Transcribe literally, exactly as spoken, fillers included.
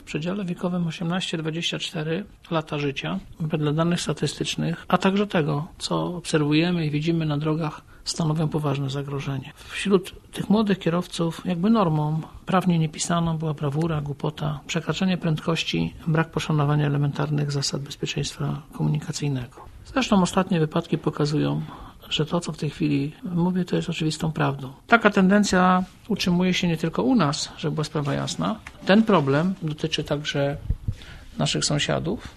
przedziale wiekowym osiemnaście do dwudziestu czterech lata życia, wedle danych statystycznych, a także tego, co obserwujemy i widzimy na drogach, stanowią poważne zagrożenie. Wśród tych młodych kierowców jakby normą prawnie niepisaną była brawura, głupota, przekraczanie prędkości, brak poszanowania elementarnych zasad bezpieczeństwa komunikacyjnego. Zresztą ostatnie wypadki pokazują, że to, co w tej chwili mówię, to jest oczywistą prawdą. Taka tendencja utrzymuje się nie tylko u nas, żeby była sprawa jasna. Ten problem dotyczy także naszych sąsiadów.